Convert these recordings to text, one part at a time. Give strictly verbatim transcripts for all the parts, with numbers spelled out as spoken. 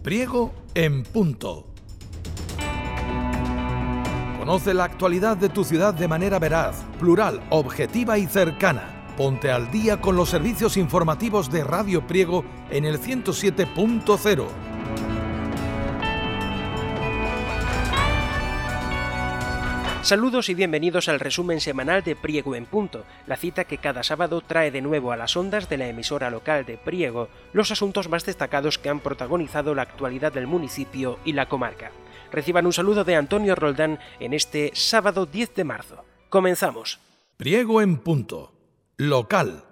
Priego en punto. Conoce la actualidad de tu ciudad de manera veraz, plural, objetiva y cercana. Ponte al día con los servicios informativos de Radio Priego en el ciento siete punto cero. Saludos y bienvenidos al resumen semanal de Priego en Punto, la cita que cada sábado trae de nuevo a las ondas de la emisora local de Priego los asuntos más destacados que han protagonizado la actualidad del municipio y la comarca. Reciban un saludo de Antonio Roldán en este sábado diez de marzo. Comenzamos. Priego en Punto. Local.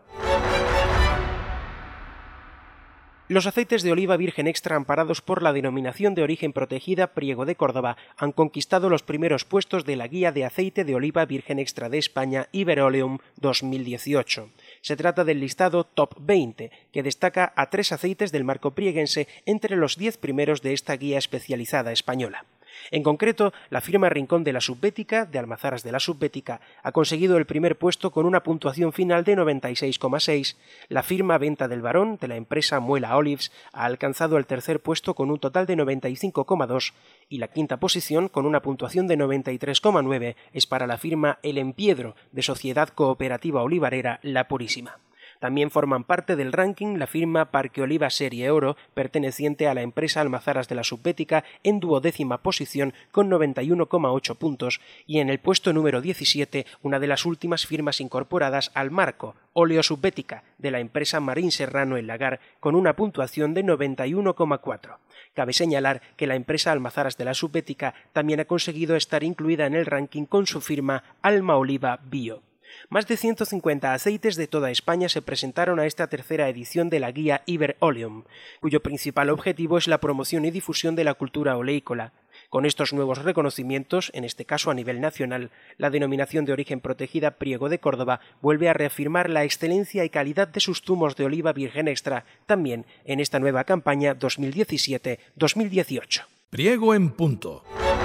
Los aceites de oliva virgen extra amparados por la denominación de origen protegida Priego de Córdoba han conquistado los primeros puestos de la Guía de Aceite de Oliva Virgen Extra de España Iberoleum dos mil dieciocho. Se trata del listado Top veinte, que destaca a tres aceites del marco prieguense entre los diez primeros de esta guía especializada española. En concreto, la firma Rincón de la Subbética, de Almazaras de la Subbética, ha conseguido el primer puesto con una puntuación final de noventa y seis coma seis, la firma Venta del Barón, de la empresa Muela Olives, ha alcanzado el tercer puesto con un total de noventa y cinco coma dos, y la quinta posición, con una puntuación de noventa y tres coma nueve, es para la firma El Empiedro, de Sociedad Cooperativa Olivarera La Purísima. También forman parte del ranking la firma Parque Oliva Serie Oro, perteneciente a la empresa Almazaras de la Subbética, en duodécima posición con noventa y uno coma ocho puntos, y en el puesto número diecisiete una de las últimas firmas incorporadas al marco, Oleo Subbética, de la empresa Marín Serrano El Lagar, con una puntuación de noventa y uno coma cuatro. Cabe señalar que la empresa Almazaras de la Subbética también ha conseguido estar incluida en el ranking con su firma Alma Oliva Bio. Más de ciento cincuenta aceites de toda España se presentaron a esta tercera edición de la guía Iberoleum, cuyo principal objetivo es la promoción y difusión de la cultura oleícola. Con estos nuevos reconocimientos, en este caso a nivel nacional, la denominación de origen protegida Priego de Córdoba vuelve a reafirmar la excelencia y calidad de sus zumos de oliva virgen extra, también en esta nueva campaña dos mil diecisiete dos mil dieciocho. Priego en Punto.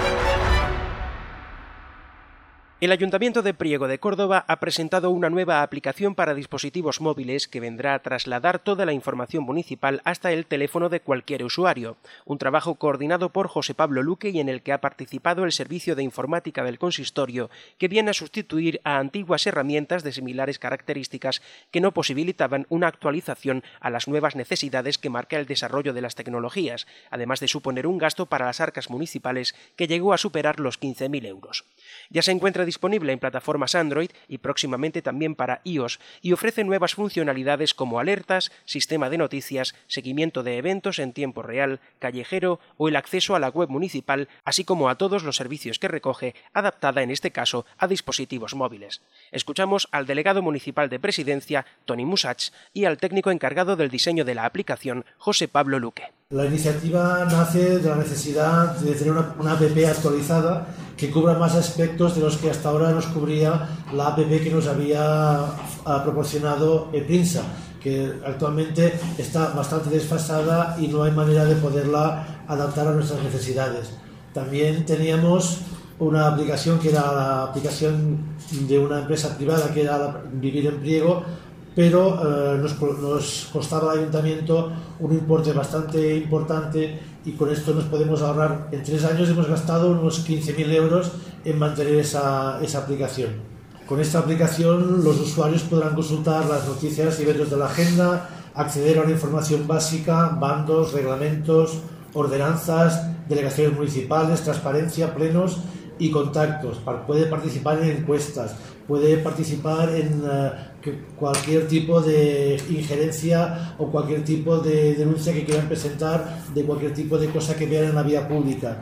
El Ayuntamiento de Priego de Córdoba ha presentado una nueva aplicación para dispositivos móviles que vendrá a trasladar toda la información municipal hasta el teléfono de cualquier usuario, un trabajo coordinado por José Pablo Luque y en el que ha participado el Servicio de Informática del Consistorio, que viene a sustituir a antiguas herramientas de similares características que no posibilitaban una actualización a las nuevas necesidades que marca el desarrollo de las tecnologías, además de suponer un gasto para las arcas municipales que llegó a superar los quince mil euros. Ya se encuentra disponible en plataformas Android y próximamente también para iOS, y ofrece nuevas funcionalidades como alertas, sistema de noticias, seguimiento de eventos en tiempo real, callejero o el acceso a la web municipal, así como a todos los servicios que recoge, adaptada en este caso a dispositivos móviles. Escuchamos al delegado municipal de Presidencia, Toni Musach, y al técnico encargado del diseño de la aplicación, José Pablo Luque. La iniciativa nace de la necesidad de tener una, una app actualizada que cubra más aspectos de los que hasta ahora nos cubría la app que nos había proporcionado Eprinsa, que actualmente está bastante desfasada y no hay manera de poderla adaptar a nuestras necesidades. También teníamos una aplicación que era la aplicación de una empresa privada, que era la Vivir en Priego, pero eh, nos, nos costaba al ayuntamiento un importe bastante importante, y con esto nos podemos ahorrar. En tres años hemos gastado unos quince mil euros en mantener esa, esa aplicación. Con esta aplicación los usuarios podrán consultar las noticias y eventos de la agenda, acceder a una información básica, bandos, reglamentos, ordenanzas, delegaciones municipales, transparencia, plenos y contactos. Puede participar en encuestas, puede participar en uh, cualquier tipo de injerencia o cualquier tipo de denuncia que quieran presentar de cualquier tipo de cosa que vean en la vía pública.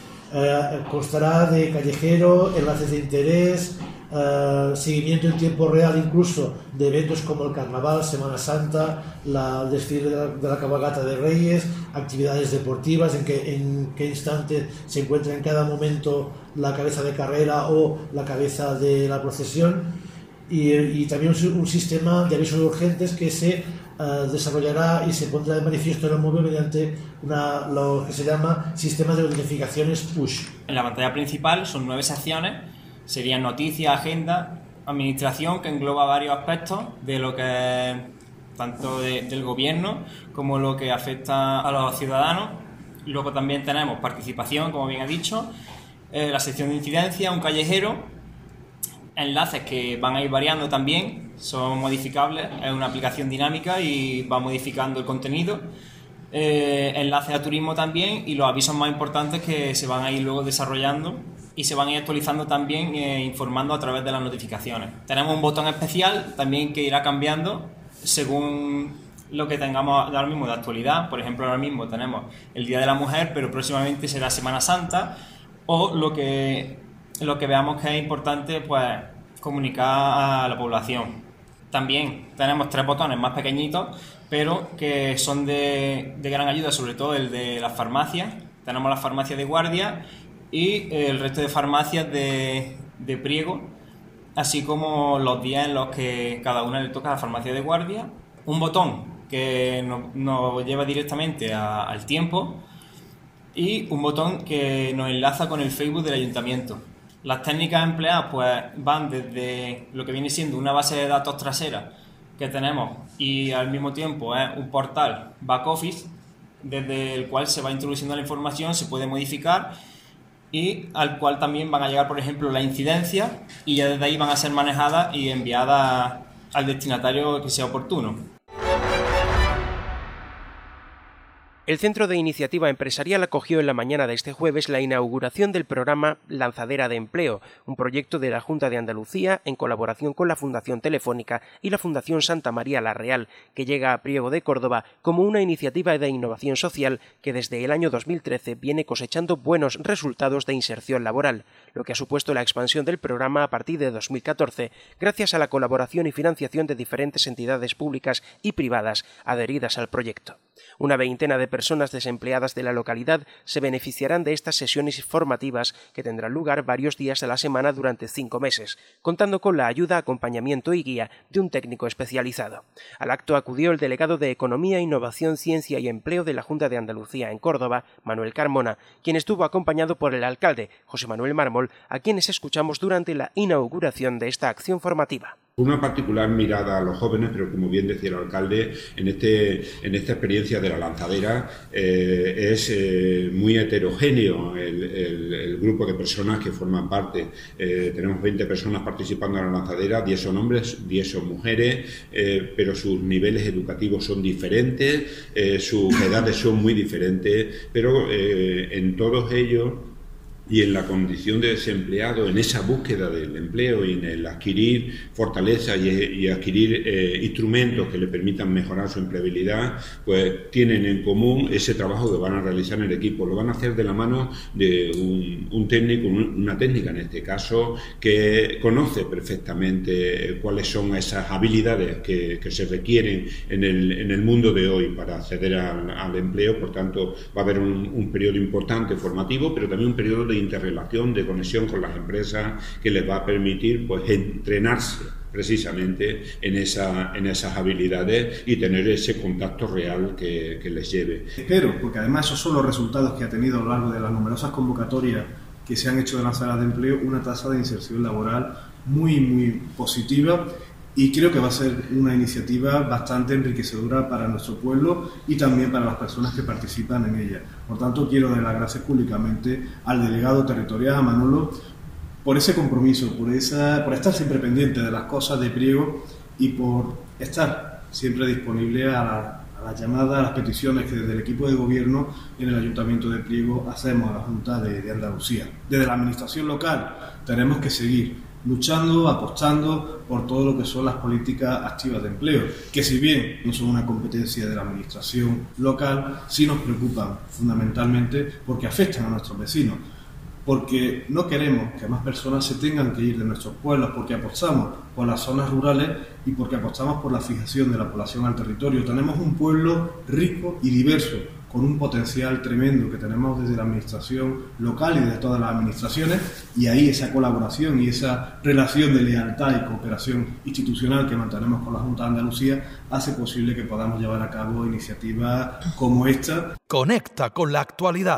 Uh, constará de callejero, enlaces de interés, uh, seguimiento en tiempo real incluso de eventos como el Carnaval, Semana Santa, la, el desfile de la, de la cabalgata de Reyes, actividades deportivas, en, que, en qué instante se encuentra en cada momento la cabeza de carrera o la cabeza de la procesión, y, y también un, un sistema de avisos urgentes que se uh, desarrollará y se pondrá de manifiesto en el móvil mediante una, lo que se llama sistema de notificaciones push. En la pantalla principal son nueve secciones, serían noticias, agenda, administración, que engloba varios aspectos de lo que tanto de, del gobierno como lo que afecta a los ciudadanos. Luego también tenemos participación, como bien ha dicho, eh, la sección de incidencia, un callejero, enlaces que van a ir variando también, son modificables, es una aplicación dinámica y va modificando el contenido. Eh, enlaces a turismo también y los avisos más importantes que se van a ir luego desarrollando y se van a ir actualizando también, eh, informando a través de las notificaciones. Tenemos un botón especial también que irá cambiando según lo que tengamos ahora mismo de actualidad. Por ejemplo, ahora mismo tenemos el Día de la Mujer, pero próximamente será Semana Santa, o lo que, lo que veamos que es importante, pues comunicar a la población. También tenemos tres botones más pequeñitos, pero que son de, de gran ayuda, sobre todo el de las farmacias. Tenemos las farmacias de guardia y el resto de farmacias de, de Priego, así como los días en los que cada una le toca a la farmacia de guardia. Un botón que nos, nos lleva directamente a, al tiempo y un botón que nos enlaza con el Facebook del ayuntamiento. Las técnicas empleadas pues van desde lo que viene siendo una base de datos trasera que tenemos y al mismo tiempo es un portal back office desde el cual se va introduciendo la información, se puede modificar y al cual también van a llegar, por ejemplo, las incidencias y ya desde ahí van a ser manejadas y enviadas al destinatario que sea oportuno. El Centro de Iniciativa Empresarial acogió en la mañana de este jueves la inauguración del programa Lanzadera de Empleo, un proyecto de la Junta de Andalucía en colaboración con la Fundación Telefónica y la Fundación Santa María la Real, que llega a Priego de Córdoba como una iniciativa de innovación social que desde el año dos mil trece viene cosechando buenos resultados de inserción laboral, lo que ha supuesto la expansión del programa a partir de dos mil catorce, gracias a la colaboración y financiación de diferentes entidades públicas y privadas adheridas al proyecto. Una veintena de personas desempleadas de la localidad se beneficiarán de estas sesiones formativas que tendrán lugar varios días a la semana durante cinco meses, contando con la ayuda, acompañamiento y guía de un técnico especializado. Al acto acudió el delegado de Economía, Innovación, Ciencia y Empleo de la Junta de Andalucía en Córdoba, Manuel Carmona, quien estuvo acompañado por el alcalde, José Manuel Mármol, a quienes escuchamos durante la inauguración de esta acción formativa. Una particular mirada a los jóvenes, pero como bien decía el alcalde, en, este, en esta experiencia de la lanzadera eh, es eh, muy heterogéneo el, el, el grupo de personas que forman parte. Eh, tenemos veinte personas participando en la lanzadera, diez son hombres, diez son mujeres, eh, pero sus niveles educativos son diferentes, eh, sus edades son muy diferentes, pero eh, en todos ellos y en la condición de desempleado, en esa búsqueda del empleo y en el adquirir fortaleza y, y adquirir eh, instrumentos que le permitan mejorar su empleabilidad, pues tienen en común ese trabajo que van a realizar en el equipo. Lo van a hacer de la mano de un, un técnico, una técnica en este caso, que conoce perfectamente cuáles son esas habilidades que, que se requieren en el, en el mundo de hoy para acceder al, al empleo. Por tanto, va a haber un, un periodo importante formativo, pero también un periodo de interrelación, de conexión con las empresas que les va a permitir pues entrenarse precisamente en, esa, en esas habilidades y tener ese contacto real que, que les lleve. Espero, porque además esos son los resultados que ha tenido a lo largo de las numerosas convocatorias que se han hecho de las salas de empleo, una tasa de inserción laboral muy, muy positiva. Y creo que va a ser una iniciativa bastante enriquecedora para nuestro pueblo y también para las personas que participan en ella. Por tanto, quiero dar las gracias públicamente al delegado territorial, a Manolo, por ese compromiso, por, esa, por estar siempre pendiente de las cosas de Priego y por estar siempre disponible a, la, a las llamadas, a las peticiones que desde el equipo de gobierno en el Ayuntamiento de Priego hacemos a la Junta de, de Andalucía. Desde la administración local tenemos que seguir luchando, apostando por todo lo que son las políticas activas de empleo, que si bien no son una competencia de la administración local, sí nos preocupan fundamentalmente porque afectan a nuestros vecinos, porque no queremos que más personas se tengan que ir de nuestros pueblos, porque apostamos por las zonas rurales y porque apostamos por la fijación de la población al territorio. Tenemos un pueblo rico y diverso, con un potencial tremendo que tenemos desde la administración local y de todas las administraciones, y ahí esa colaboración y esa relación de lealtad y cooperación institucional que mantenemos con la Junta de Andalucía hace posible que podamos llevar a cabo iniciativas como esta. Conecta con la actualidad.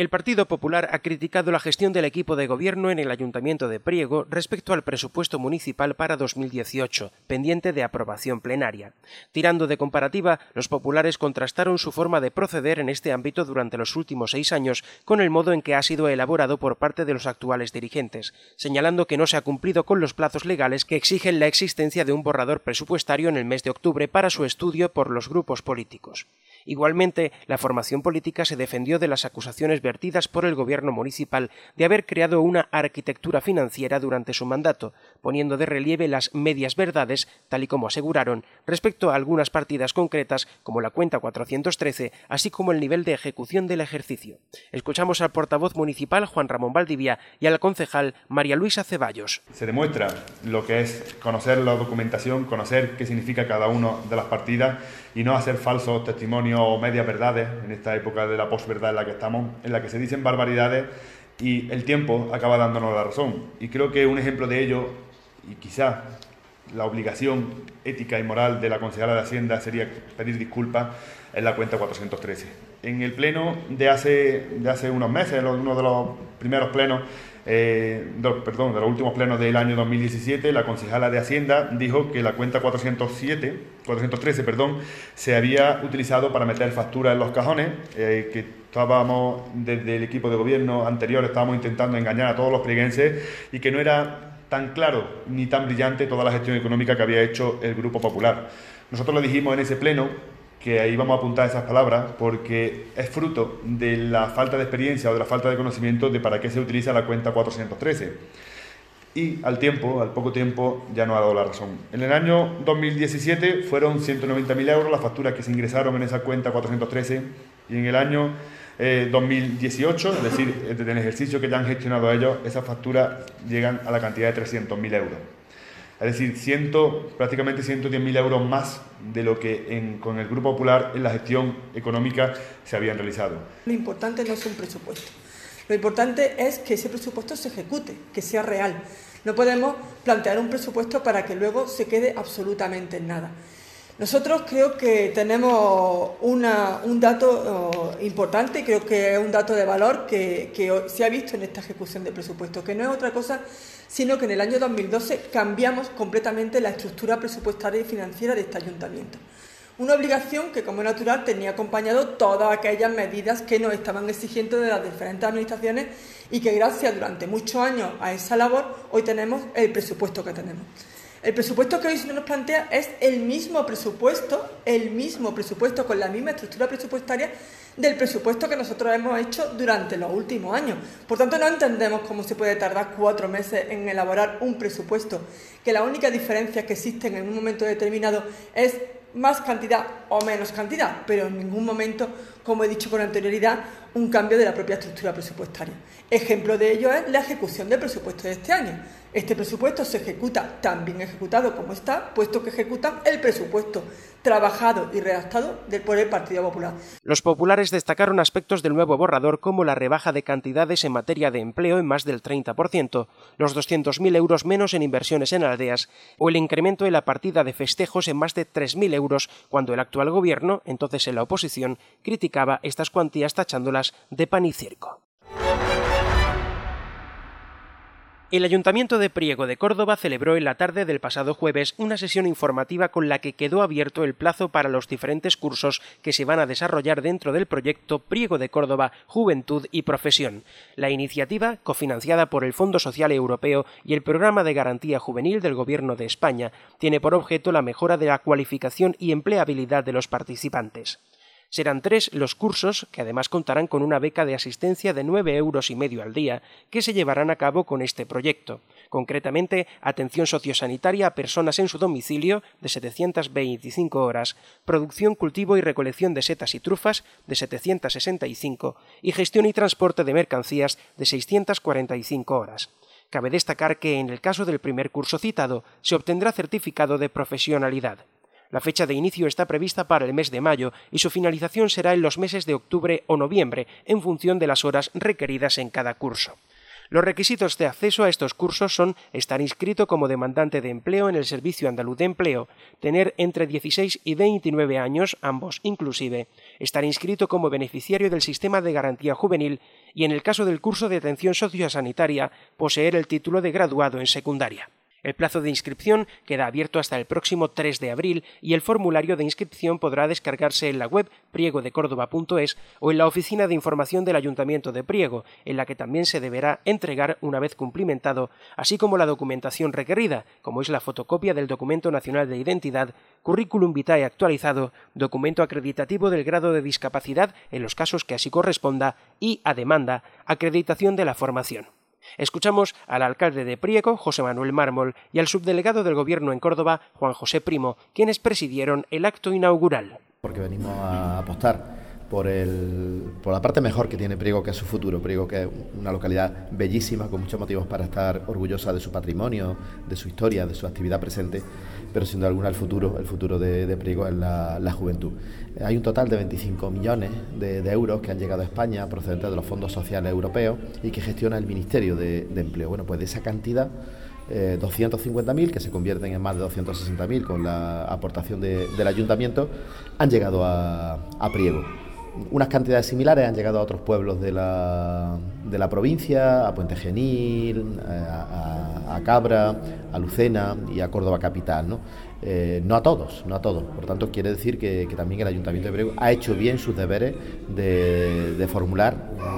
El Partido Popular ha criticado la gestión del equipo de gobierno en el Ayuntamiento de Priego respecto al presupuesto municipal para dos mil dieciocho, pendiente de aprobación plenaria. Tirando de comparativa, los populares contrastaron su forma de proceder en este ámbito durante los últimos seis años con el modo en que ha sido elaborado por parte de los actuales dirigentes, señalando que no se ha cumplido con los plazos legales que exigen la existencia de un borrador presupuestario en el mes de octubre para su estudio por los grupos políticos. Igualmente, la formación política se defendió de las acusaciones vertidas por el gobierno municipal de haber creado una arquitectura financiera durante su mandato, poniendo de relieve las medias verdades, tal y como aseguraron, respecto a algunas partidas concretas como la cuenta cuatrocientos trece, así como el nivel de ejecución del ejercicio. Escuchamos al portavoz municipal Juan Ramón Valdivia y al concejal María Luisa Ceballos. Se demuestra lo que es conocer la documentación, conocer qué significa cada una de las partidas y no hacer falsos testimonios o medias verdades en esta época de la posverdad en la que estamos, en la que se dicen barbaridades y el tiempo acaba dándonos la razón. Y creo que un ejemplo de ello, y quizás la obligación ética y moral de la concejala de Hacienda sería pedir disculpas, en la cuenta cuatrocientos trece. En el pleno de hace, de hace unos meses, en uno de los primeros plenos, eh, de, perdón, de los últimos plenos del año dos mil diecisiete, la concejala de Hacienda dijo que la cuenta cuatrocientos siete, cuatrocientos trece perdón, se había utilizado para meter facturas en los cajones, eh, que estábamos desde el equipo de gobierno anterior, estábamos intentando engañar a todos los prieguenses y que no era tan claro ni tan brillante toda la gestión económica que había hecho el Grupo Popular. Nosotros le dijimos en ese pleno que ahí vamos a apuntar esas palabras porque es fruto de la falta de experiencia o de la falta de conocimiento de para qué se utiliza la cuenta cuatrocientos trece. Y al tiempo, al poco tiempo, ya nos ha dado la razón. En el año dos mil diecisiete fueron ciento noventa mil euros las facturas que se ingresaron en esa cuenta cuatrocientos trece y en el año eh, dos mil dieciocho, es decir, desde el ejercicio que ya han gestionado ellos, esas facturas llegan a la cantidad de trescientos mil euros. Es decir, cien, prácticamente ciento diez mil euros más de lo que en, con el Grupo Popular en la gestión económica se habían realizado. Lo importante no es un presupuesto. Lo importante es que ese presupuesto se ejecute, que sea real. No podemos plantear un presupuesto para que luego se quede absolutamente en nada. Nosotros creo que tenemos una, un dato uh, importante, creo que es un dato de valor que, que se ha visto en esta ejecución de presupuesto, que no es otra cosa sino que en el año dos mil doce cambiamos completamente la estructura presupuestaria y financiera de este ayuntamiento. Una obligación que, como es natural, tenía acompañado todas aquellas medidas que nos estaban exigiendo de las diferentes administraciones y que gracias durante muchos años a esa labor hoy tenemos el presupuesto que tenemos. El presupuesto que hoy se nos plantea es el mismo presupuesto, el mismo presupuesto con la misma estructura presupuestaria del presupuesto que nosotros hemos hecho durante los últimos años. Por tanto, no entendemos cómo se puede tardar cuatro meses en elaborar un presupuesto, que la única diferencia que existen en un momento determinado es más cantidad o menos cantidad, pero en ningún momento, como he dicho con anterioridad, un cambio de la propia estructura presupuestaria. Ejemplo de ello es la ejecución del presupuesto de este año. Este presupuesto se ejecuta tan bien ejecutado como está, puesto que ejecuta el presupuesto trabajado y redactado por el Partido Popular. Los populares destacaron aspectos del nuevo borrador como la rebaja de cantidades en materia de empleo en más del treinta por ciento, los doscientos mil euros menos en inversiones en aldeas o el incremento en la partida de festejos en más de tres mil euros cuando el actual gobierno, entonces en la oposición, criticaba estas cuantías tachándolas de pan y circo. El Ayuntamiento de Priego de Córdoba celebró en la tarde del pasado jueves una sesión informativa con la que quedó abierto el plazo para los diferentes cursos que se van a desarrollar dentro del proyecto Priego de Córdoba, Juventud y Profesión. La iniciativa, cofinanciada por el Fondo Social Europeo y el Programa de Garantía Juvenil del Gobierno de España, tiene por objeto la mejora de la cualificación y empleabilidad de los participantes. Serán tres los cursos, que además contarán con una beca de asistencia de nueve euros y medio al día, que se llevarán a cabo con este proyecto. Concretamente, atención sociosanitaria a personas en su domicilio, de setecientas veinticinco horas, producción, cultivo y recolección de setas y trufas, de setecientas sesenta y cinco, y gestión y transporte de mercancías, de seiscientas cuarenta y cinco horas. Cabe destacar que, en el caso del primer curso citado, se obtendrá certificado de profesionalidad. La fecha de inicio está prevista para el mes de mayo y su finalización será en los meses de octubre o noviembre, en función de las horas requeridas en cada curso. Los requisitos de acceso a estos cursos son estar inscrito como demandante de empleo en el Servicio Andaluz de Empleo, tener entre dieciséis y veintinueve años, ambos inclusive, estar inscrito como beneficiario del Sistema de Garantía Juvenil y, en el caso del curso de atención sociosanitaria, poseer el título de graduado en secundaria. El plazo de inscripción queda abierto hasta el próximo tres de abril y el formulario de inscripción podrá descargarse en la web priego de córdoba punto es o en la oficina de información del Ayuntamiento de Priego, en la que también se deberá entregar una vez cumplimentado, así como la documentación requerida, como es la fotocopia del Documento Nacional de Identidad, currículum vitae actualizado, documento acreditativo del grado de discapacidad en los casos que así corresponda y, a demanda, acreditación de la formación. Escuchamos al alcalde de Priego, José Manuel Mármol, y al subdelegado del Gobierno en Córdoba, Juan José Primo, quienes presidieron el acto inaugural. Porque venimos a apostar por, el, por la parte mejor que tiene Priego, que es su futuro. Priego, que es una localidad bellísima, con muchos motivos para estar orgullosa de su patrimonio, de su historia, de su actividad presente, pero sin duda alguna el futuro, el futuro de, de Priego es la, la juventud. Hay un total de veinticinco millones de, de euros que han llegado a España procedentes de los fondos sociales europeos y que gestiona el Ministerio de, de Empleo. Bueno, pues de esa cantidad, eh, doscientos cincuenta mil, que se convierten en más de doscientos sesenta mil con la aportación de, del Ayuntamiento, han llegado a, a Priego. Unas cantidades similares han llegado a otros pueblos de la, de la provincia, a Puente Genil, a, a, a Cabra, a Lucena y a Córdoba capital, ¿no? Eh, no a todos, no a todos. Por tanto, quiere decir que, que también el Ayuntamiento de Priego ha hecho bien sus deberes de, de formular,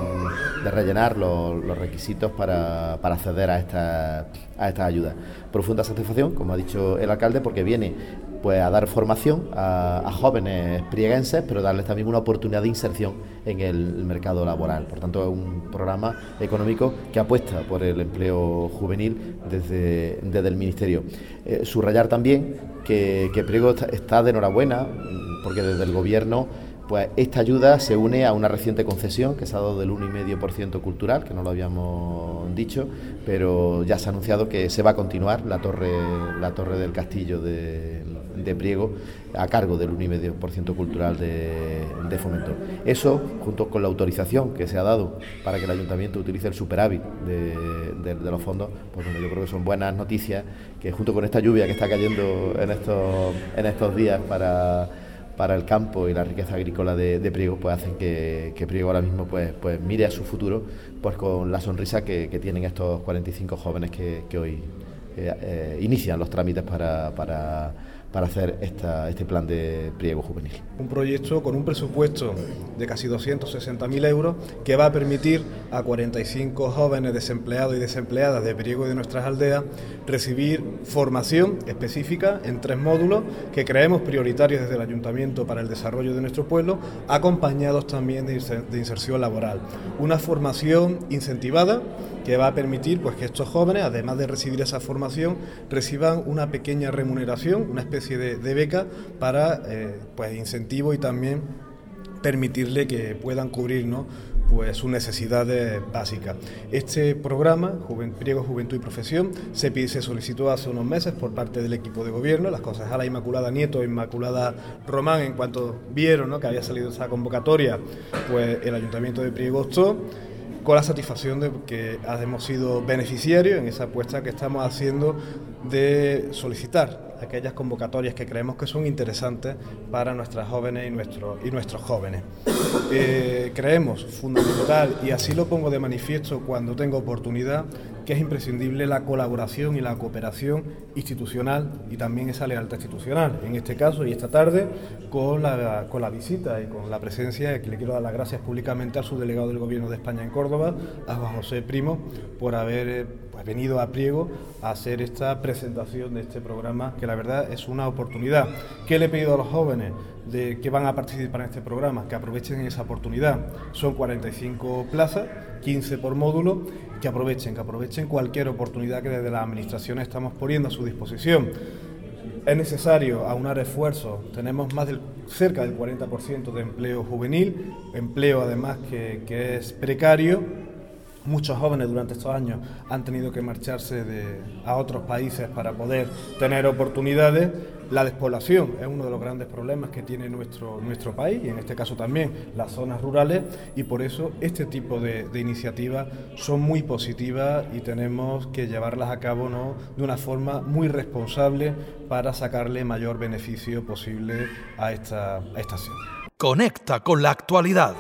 de rellenar los, los requisitos para, para acceder a estas a esta ayudas. Profunda satisfacción, como ha dicho el alcalde, porque viene pues a dar formación a, a jóvenes prieguenses, pero darles también una oportunidad de inserción en el mercado laboral. Por tanto, es un programa económico que apuesta por el empleo juvenil desde, desde el Ministerio. Eh, subrayar también que, que Priego está, está de enhorabuena, porque desde el Gobierno pues esta ayuda se une a una reciente concesión que se ha dado del uno coma cinco por ciento cultural, que no lo habíamos dicho, pero ya se ha anunciado que se va a continuar la torre, la torre del castillo de, de Priego a cargo del uno coma cinco por ciento cultural de, de Fomento. Eso, junto con la autorización que se ha dado para que el Ayuntamiento utilice el superávit de, de, de los fondos, pues bueno, yo creo que son buenas noticias, que junto con esta lluvia que está cayendo en estos, en estos días para... para el campo y la riqueza agrícola de, de Priego, pues hacen que, que Priego ahora mismo pues, pues mire a su futuro pues con la sonrisa que, que tienen estos cuarenta y cinco jóvenes que, que hoy eh, eh, inician los trámites para, para, para hacer esta, este plan de Priego juvenil. Un proyecto con un presupuesto de casi doscientos sesenta mil euros que va a permitir a cuarenta y cinco jóvenes desempleados y desempleadas de Priego y de nuestras aldeas recibir formación específica en tres módulos que creemos prioritarios desde el Ayuntamiento para el desarrollo de nuestro pueblo, acompañados también de inserción laboral. Una formación incentivada que va a permitir pues, que estos jóvenes, además de recibir esa formación, reciban una pequeña remuneración, una especie de, de beca para eh, pues, incentivo y también permitirle que puedan cubrir, ¿no?, pues sus necesidades básicas. Este programa, Juven, Priego Juventud y Profesión, se, se solicitó hace unos meses por parte del equipo de gobierno, las concejalas Inmaculada Nieto e Inmaculada Román, en cuanto vieron, ¿no?, que había salido esa convocatoria, pues el Ayuntamiento de Priego optó, con la satisfacción de que hemos sido beneficiarios en esa apuesta que estamos haciendo de solicitar aquellas convocatorias que creemos que son interesantes para nuestras jóvenes y, nuestro, y nuestros jóvenes. Eh, creemos fundamental, y así lo pongo de manifiesto cuando tengo oportunidad, que es imprescindible la colaboración y la cooperación institucional y también esa lealtad institucional. En este caso y esta tarde, con la, con la visita y con la presencia, que le quiero dar las gracias públicamente al subdelegado del Gobierno de España en Córdoba, a Juan José Primo, por haber pues, venido a Priego a hacer esta presentación de este programa, que la verdad es una oportunidad. ¿Qué le he pedido a los jóvenes de que van a participar en este programa? Que aprovechen esa oportunidad. Son cuarenta y cinco plazas, quince por módulo, que aprovechen, que aprovechen cualquier oportunidad que desde las administraciones estamos poniendo a su disposición. Es necesario aunar esfuerzos, tenemos más del, cerca del cuarenta por ciento de empleo juvenil, empleo además que, que es precario, Muchos jóvenes durante estos años han tenido que marcharse de, a otros países para poder tener oportunidades. La despoblación es uno de los grandes problemas que tiene nuestro, nuestro país, y en este caso también las zonas rurales, y por eso este tipo de, de iniciativas son muy positivas y tenemos que llevarlas a cabo, ¿no?, de una forma muy responsable para sacarle mayor beneficio posible a esta, a esta acción. Conecta con la actualidad.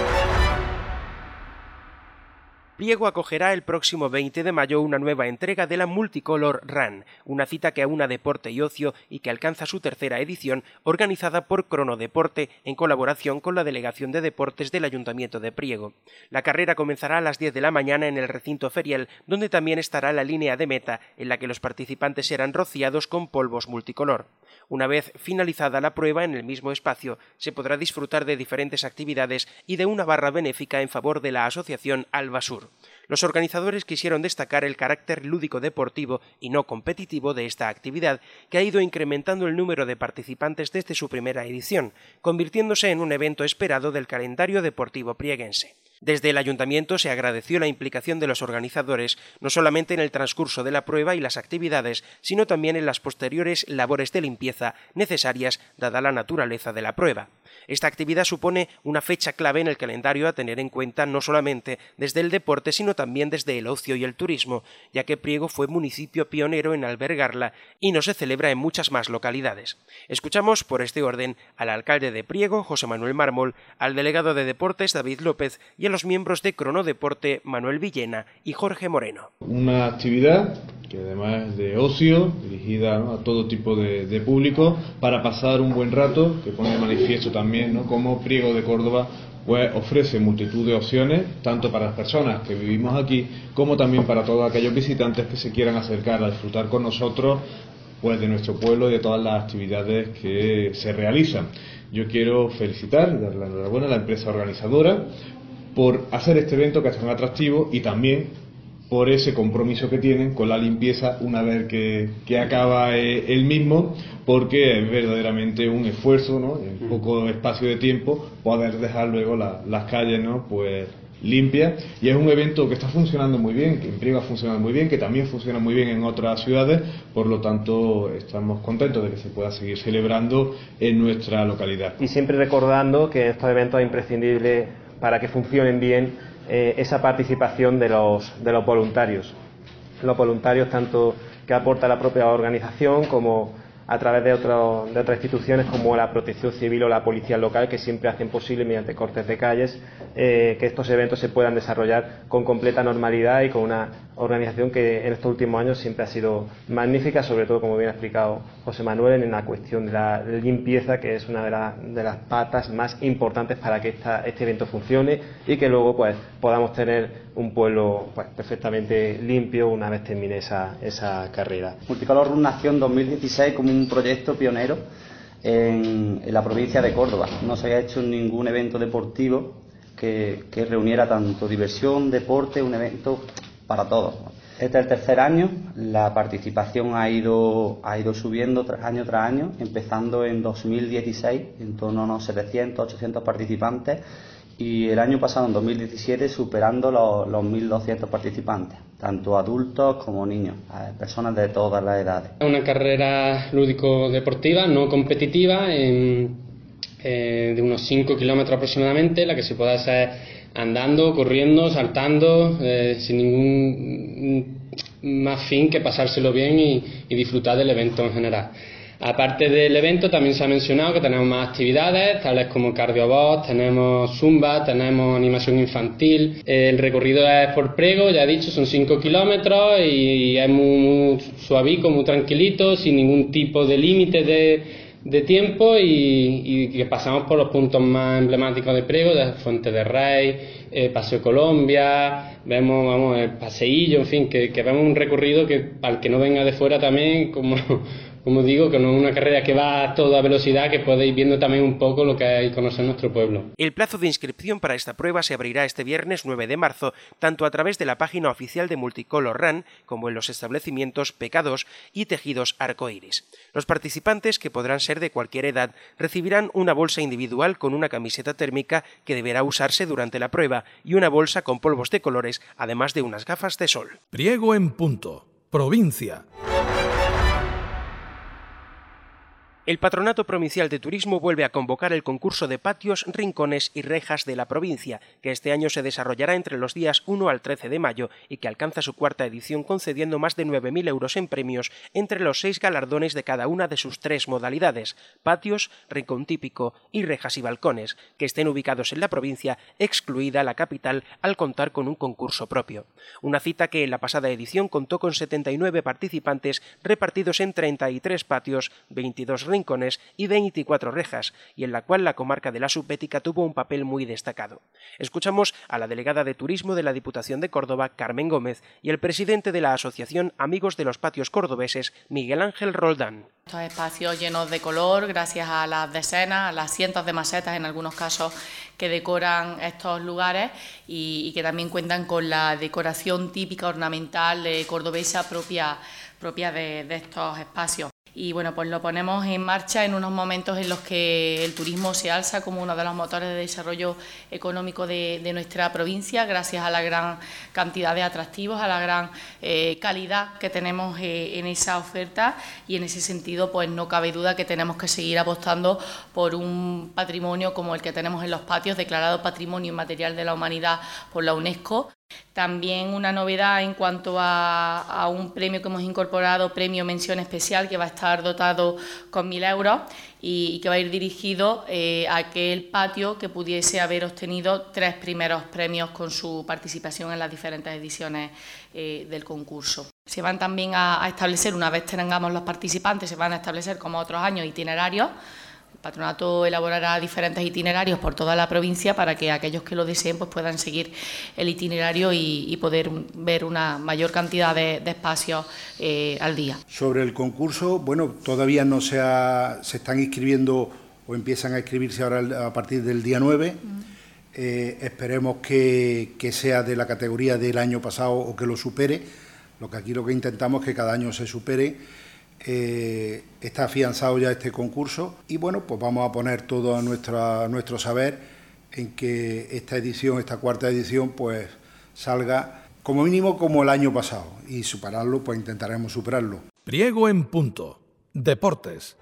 Priego acogerá el próximo veinte de mayo una nueva entrega de la Multicolor Run, una cita que aúna deporte y ocio y que alcanza su tercera edición, organizada por Cronodeporte en colaboración con la Delegación de Deportes del Ayuntamiento de Priego. La carrera comenzará a las diez de la mañana en el recinto ferial, donde también estará la línea de meta, en la que los participantes serán rociados con polvos multicolor. Una vez finalizada la prueba en el mismo espacio, se podrá disfrutar de diferentes actividades y de una barra benéfica en favor de la asociación Albasur. Los organizadores quisieron destacar el carácter lúdico-deportivo y no competitivo de esta actividad, que ha ido incrementando el número de participantes desde su primera edición, convirtiéndose en un evento esperado del calendario deportivo prieguense. Desde el ayuntamiento se agradeció la implicación de los organizadores, no solamente en el transcurso de la prueba y las actividades, sino también en las posteriores labores de limpieza necesarias dada la naturaleza de la prueba. Esta actividad supone una fecha clave en el calendario a tener en cuenta no solamente desde el deporte, sino también desde el ocio y el turismo, ya que Priego fue municipio pionero en albergarla y no se celebra en muchas más localidades. Escuchamos por este orden al alcalde de Priego, José Manuel Mármol, al delegado de Deportes, David López, y a los miembros de Cronodeporte, Manuel Villena y Jorge Moreno. Una actividad que además es de ocio, dirigida, ¿no?, a todo tipo de, de público, para pasar un buen rato, que pone de manifiesto también, ¿no?, cómo Priego de Córdoba pues ofrece multitud de opciones, tanto para las personas que vivimos aquí, como también para todos aquellos visitantes que se quieran acercar a disfrutar con nosotros pues de nuestro pueblo y de todas las actividades que se realizan. Yo quiero felicitar y dar la enhorabuena a la empresa organizadora por hacer este evento que es tan atractivo, y también por ese compromiso que tienen con la limpieza una vez que, que acaba eh, el mismo, porque es verdaderamente un esfuerzo, ¿no?, en poco espacio de tiempo poder dejar luego la, las calles, ¿no?, pues limpias, y es un evento que está funcionando muy bien, que en Priego ha funcionado muy bien, que también funciona muy bien en otras ciudades, por lo tanto estamos contentos de que se pueda seguir celebrando en nuestra localidad. Y siempre recordando que estos eventos es imprescindible para que funcionen bien eh, esa participación de los, de los voluntarios. Los voluntarios tanto que aporta la propia organización como a través de, otro, de otras instituciones como la Protección Civil o la Policía Local, que siempre hacen posible mediante cortes de calles eh, que estos eventos se puedan desarrollar con completa normalidad y con una organización que en estos últimos años siempre ha sido magnífica, sobre todo, como bien ha explicado José Manuel, en la cuestión de la limpieza, que es una de, la, de las patas más importantes para que esta, este evento funcione y que luego pues podamos tener un pueblo pues perfectamente limpio una vez termine esa, esa carrera. Multicolor Run nació en dos mil dieciséis como un proyecto pionero en, en la provincia de Córdoba. No se había hecho ningún evento deportivo que, que reuniera tanto diversión, deporte, un evento para todos. Este es el tercer año, la participación ha ido, ha ido subiendo tras, año tras año, empezando en dos mil dieciséis, en torno a unos setecientos, ochocientos participantes, y el año pasado, en dos mil diecisiete, superando los, los mil doscientos participantes, tanto adultos como niños, personas de todas las edades. Una carrera lúdico-deportiva, no competitiva, en, eh, de unos cinco kilómetros aproximadamente, la que se puede hacer andando, corriendo, saltando, eh, sin ningún más fin que pasárselo bien y, y disfrutar del evento en general. Aparte del evento, también se ha mencionado que tenemos más actividades, tales como cardiobot, tenemos zumba, tenemos animación infantil. El recorrido es por Priego, ya he dicho, son cinco kilómetros y es muy, muy suavico, muy tranquilito, sin ningún tipo de límite de, de tiempo, y, y que pasamos por los puntos más emblemáticos de Priego, de Fuente de Rey, eh, Paseo Colombia, vemos vamos el paseillo, en fin, que, que vemos un recorrido que para el que no venga de fuera también, como como digo, que no es una carrera que va a toda velocidad, que podéis viendo también un poco lo que hay que conocer nuestro pueblo. El plazo de inscripción para esta prueba se abrirá este viernes nueve de marzo, tanto a través de la página oficial de Multicolor Run como en los establecimientos P K dos y Tejidos Arcoiris. Los participantes, que podrán ser de cualquier edad, recibirán una bolsa individual con una camiseta térmica que deberá usarse durante la prueba y una bolsa con polvos de colores, además de unas gafas de sol. Priego en punto. Provincia. El Patronato Provincial de Turismo vuelve a convocar el concurso de patios, rincones y rejas de la provincia, que este año se desarrollará entre los días uno al trece de mayo y que alcanza su cuarta edición concediendo más de nueve mil euros en premios entre los seis galardones de cada una de sus tres modalidades, patios, rincón típico y rejas y balcones, que estén ubicados en la provincia, excluida la capital, al contar con un concurso propio. Una cita que en la pasada edición contó con setenta y nueve participantes repartidos en treinta y tres patios, veintidós rincones y veinticuatro rejas, y en la cual la comarca de la Subbética tuvo un papel muy destacado. Escuchamos a la delegada de Turismo de la Diputación de Córdoba, Carmen Gómez, y el presidente de la Asociación Amigos de los Patios Cordobeses, Miguel Ángel Roldán. Estos espacios llenos de color, gracias a las decenas, a las cientos de macetas en algunos casos que decoran estos lugares y, y que también cuentan con la decoración típica ornamental eh, cordobesa propia, propia de, de estos espacios. Y bueno, pues lo ponemos en marcha en unos momentos en los que el turismo se alza como uno de los motores de desarrollo económico de, de nuestra provincia, gracias a la gran cantidad de atractivos, a la gran eh, calidad que tenemos eh, en esa oferta, y en ese sentido pues no cabe duda que tenemos que seguir apostando por un patrimonio como el que tenemos en los patios, declarado Patrimonio Inmaterial de la Humanidad por la UNESCO. También una novedad en cuanto a, a un premio que hemos incorporado, premio mención especial, que va a estar dotado con mil euros y, y que va a ir dirigido eh, a aquel patio que pudiese haber obtenido tres primeros premios con su participación en las diferentes ediciones eh, del concurso. Se van también a, a establecer, una vez tengamos los participantes, se van a establecer como otros años itinerarios. El patronato elaborará diferentes itinerarios por toda la provincia para que aquellos que lo deseen pues puedan seguir el itinerario y, y poder ver una mayor cantidad de, de espacios eh, al día. Sobre el concurso, bueno, todavía no se, ha, se están inscribiendo o empiezan a inscribirse ahora a partir del día nueve. Mm. Eh, esperemos que, que sea de la categoría del año pasado o que lo supere. Lo que aquí lo que intentamos es que cada año se supere. Eh, está afianzado ya este concurso y bueno, pues vamos a poner todo a, nuestra, a nuestro saber en que esta edición, esta cuarta edición, pues salga como mínimo como el año pasado, y superarlo, pues intentaremos superarlo. Priego en punto. Deportes.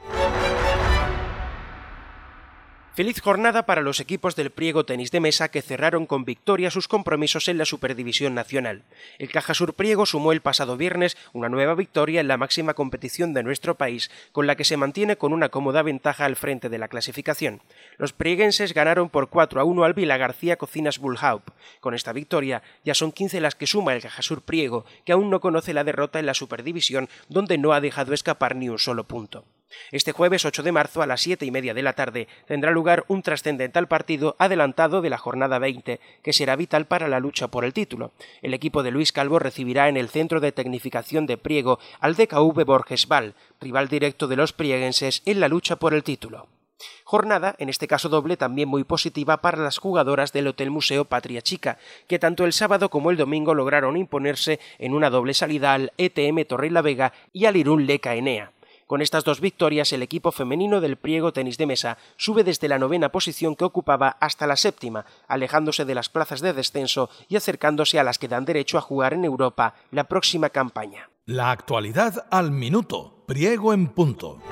Feliz jornada para los equipos del Priego Tenis de Mesa, que cerraron con victoria sus compromisos en la Superdivisión Nacional. El Cajasur Priego sumó el pasado viernes una nueva victoria en la máxima competición de nuestro país, con la que se mantiene con una cómoda ventaja al frente de la clasificación. Los prieguenses ganaron por cuatro a uno al Vila García Cocinas Bullhaup. Con esta victoria ya son quince las que suma el Cajasur Priego, que aún no conoce la derrota en la Superdivisión, donde no ha dejado escapar ni un solo punto. Este jueves ocho de marzo a las siete y media de la tarde tendrá lugar un trascendental partido adelantado de la jornada veinte, que será vital para la lucha por el título. El equipo de Luis Calvo recibirá en el Centro de Tecnificación de Priego al D K V Borgesval, rival directo de los prieguenses en la lucha por el título. Jornada, en este caso doble, también muy positiva para las jugadoras del Hotel Museo Patria Chica, que tanto el sábado como el domingo lograron imponerse en una doble salida al E T M Torrelavega y al Irún Leca Enea. Con estas dos victorias, el equipo femenino del Priego Tenis de Mesa sube desde la novena posición que ocupaba hasta la séptima, alejándose de las plazas de descenso y acercándose a las que dan derecho a jugar en Europa la próxima campaña. La actualidad al minuto. Priego en punto.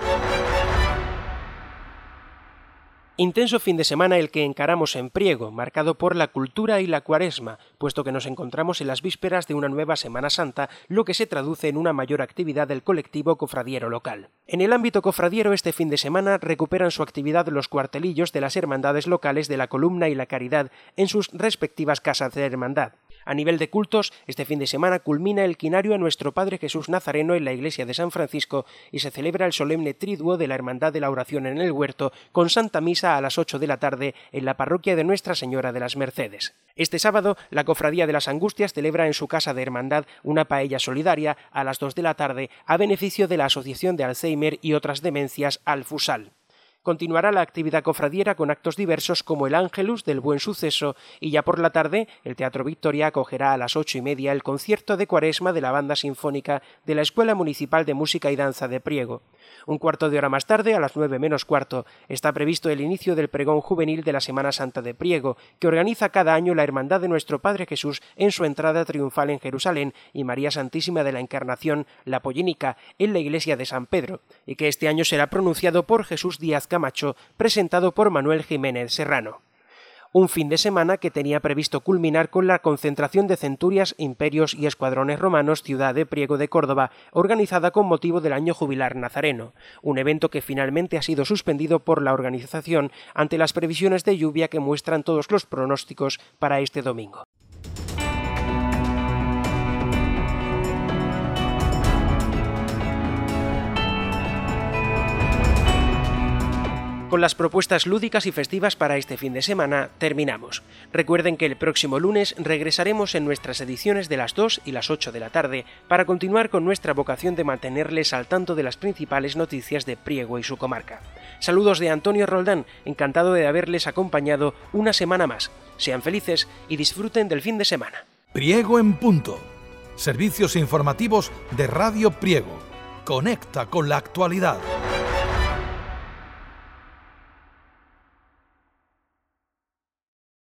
Intenso fin de semana el que encaramos en Priego, marcado por la cultura y la cuaresma, puesto que nos encontramos en las vísperas de una nueva Semana Santa, lo que se traduce en una mayor actividad del colectivo cofradiero local. En el ámbito cofradiero, este fin de semana recuperan su actividad los cuartelillos de las hermandades locales de la Columna y la Caridad en sus respectivas casas de hermandad. A nivel de cultos, este fin de semana culmina el quinario a Nuestro Padre Jesús Nazareno en la iglesia de San Francisco y se celebra el solemne triduo de la Hermandad de la Oración en el Huerto con Santa Misa a las ocho de la tarde en la parroquia de Nuestra Señora de las Mercedes. Este sábado, la Cofradía de las Angustias celebra en su casa de hermandad una paella solidaria a las dos de la tarde a beneficio de la Asociación de Alzheimer y otras demencias Alfusal. Continuará la actividad cofradiera con actos diversos como el Ángelus del Buen Suceso y ya por la tarde el Teatro Victoria acogerá a las ocho y media el concierto de Cuaresma de la Banda Sinfónica de la Escuela Municipal de Música y Danza de Priego. Un cuarto de hora más tarde, a las nueve menos cuarto, está previsto el inicio del pregón juvenil de la Semana Santa de Priego, que organiza cada año la Hermandad de Nuestro Padre Jesús en su entrada triunfal en Jerusalén y María Santísima de la Encarnación, la Pollénica, en la iglesia de San Pedro, y que este año será pronunciado por Jesús Díaz Camacho, presentado por Manuel Jiménez Serrano. Un fin de semana que tenía previsto culminar con la concentración de centurias, imperios y escuadrones romanos Ciudad de Priego de Córdoba, organizada con motivo del año jubilar nazareno, un evento que finalmente ha sido suspendido por la organización ante las previsiones de lluvia que muestran todos los pronósticos para este domingo. Con las propuestas lúdicas y festivas para este fin de semana terminamos. Recuerden que el próximo lunes regresaremos en nuestras ediciones de las dos y las ocho de la tarde para continuar con nuestra vocación de mantenerles al tanto de las principales noticias de Priego y su comarca. Saludos de Antonio Roldán, encantado de haberles acompañado una semana más. Sean felices y disfruten del fin de semana. Priego en punto. Servicios informativos de Radio Priego. Conecta con la actualidad.